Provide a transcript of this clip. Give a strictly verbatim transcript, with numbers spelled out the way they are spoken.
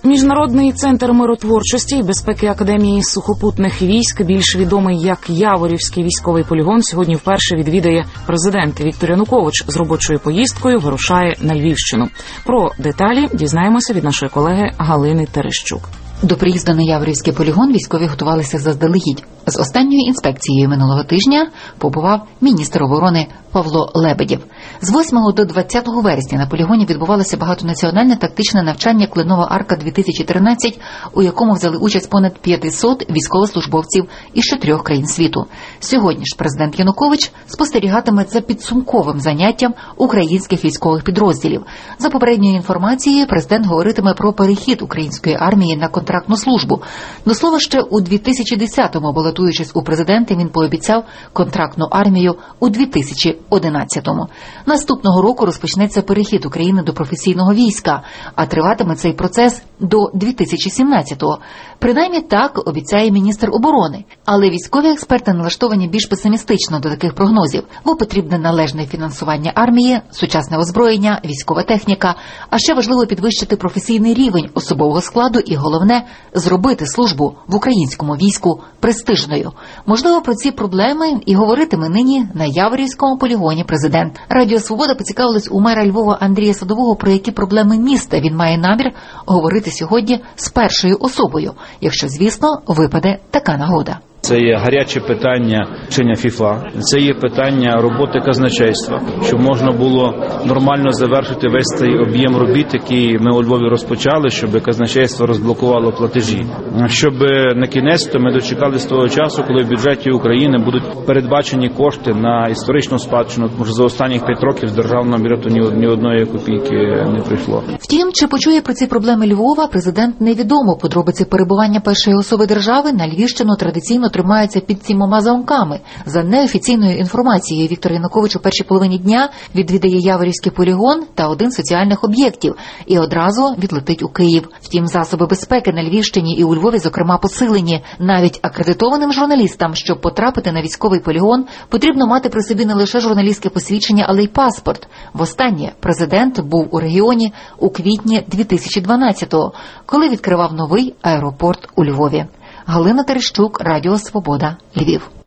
Міжнародний центр миротворчості і безпеки Академії сухопутних військ, більш відомий як Яворівський військовий полігон, сьогодні вперше відвідає президент. Віктор Янукович з робочою поїздкою вирушає на Львівщину. Про деталі дізнаємося від нашої колеги Галини Терещук. До приїзду на Яворівський полігон військові готувалися заздалегідь. З останньою інспекцією минулого тижня побував міністр оборони Павло Лебедєв. З восьмого до двадцятого вересня на полігоні відбувалося багатонаціональне тактичне навчання «Кленова арка-дві тисячі тринадцять», у якому взяли участь понад п'ятсот військовослужбовців із чотирьох країн світу. Сьогодні ж президент Янукович спостерігатиме за підсумковим заняттям українських військових підрозділів. За попередньою інформацією, президент говоритиме про перехід української армії на контрактну службу. До слова, ще у дві тисячі десятому, балотуючись у президенти, він пообіцяв контрактну армію у дві тисячі одинадцятому. Наступного року розпочнеться перехід України до професійного війська, а триватиме цей процес до дві тисячі сімнадцятого. Принаймні так обіцяє міністр оборони. Але військові експерти налаштовані більш песимістично до таких прогнозів, бо потрібне належне фінансування армії, сучасне озброєння, військова техніка, а ще важливо підвищити професійний рівень особового складу і, головне, зробити службу в українському війську престижною. Можливо, про ці проблеми і говоритиме нині на Яворівському полігоні президент. Радіо «Свобода» поцікавилась у мера Львова Андрія Садового, про які проблеми міста він має намір говорити сьогодні з першою особою, якщо, звісно, випаде така нагода. Це є гаряче питання вчення ФІФА, це є питання роботи казначейства, щоб можна було нормально завершити весь цей об'єм робіт, який ми у Львові розпочали, щоб казначейство розблокувало платежі. Щоб на кінець-то ми дочекались того часу, коли в бюджеті України будуть передбачені кошти на історичну спадщину, тому що за останніх п'ять років з державного бюджету ні одної копійки не прийшло. Втім, чи почує про ці проблеми Львова, президент невідомо. Подробиці перебування першої особи держави на Львівщину традиційно тримаються під сімома замками. За неофіційною інформацією, Віктор Янукович у першій половині дня відвідає Яворівський полігон та один з соціальних об'єктів і одразу відлетить у Київ. Втім, засоби безпеки на Львівщині і у Львові, зокрема, посилені. Навіть акредитованим журналістам, щоб потрапити на військовий полігон, потрібно мати при собі не лише журналістське посвідчення, але й паспорт. Востаннє президент був у регіоні у квітні дві тисячі дванадцятого, коли відкривав новий аеропорт у Львові. Галина Терещук, Радіо «Свобода», Львів.